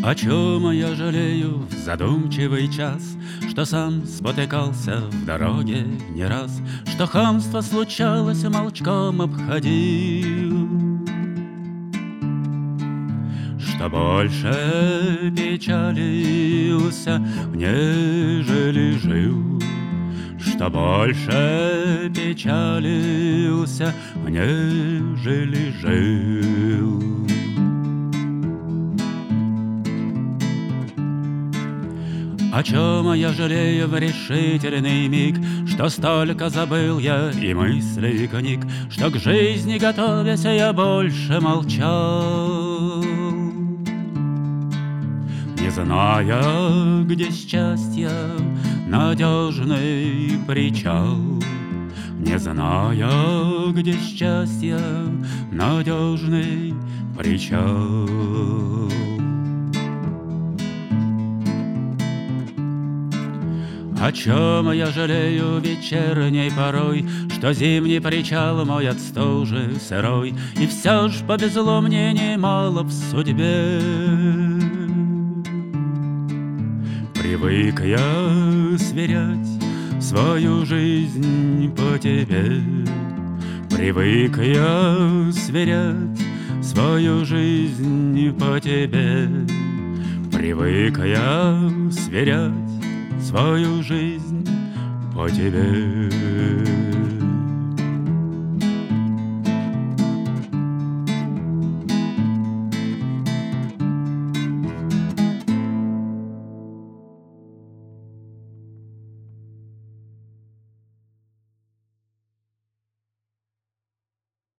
О чем я жалею в задумчивый час, что сам спотыкался в дороге не раз, что хамство случалось, молчком обходил, что больше печалился, нежели жил, что больше печалился, нежели жил. О чем я жалею в решительный миг, что столько забыл я и мыслей книг, что к жизни готовясь я больше молчал, не зная, где счастье надежный причал, не зная, где счастье надежный причал. О чем я жалею вечерней порой, что зимний причал мой от стужи сырой, и все ж повезло мне немало в судьбе. Привык я сверять свою жизнь по тебе, привык я сверять свою жизнь по тебе, привык я сверять свою жизнь по тебе.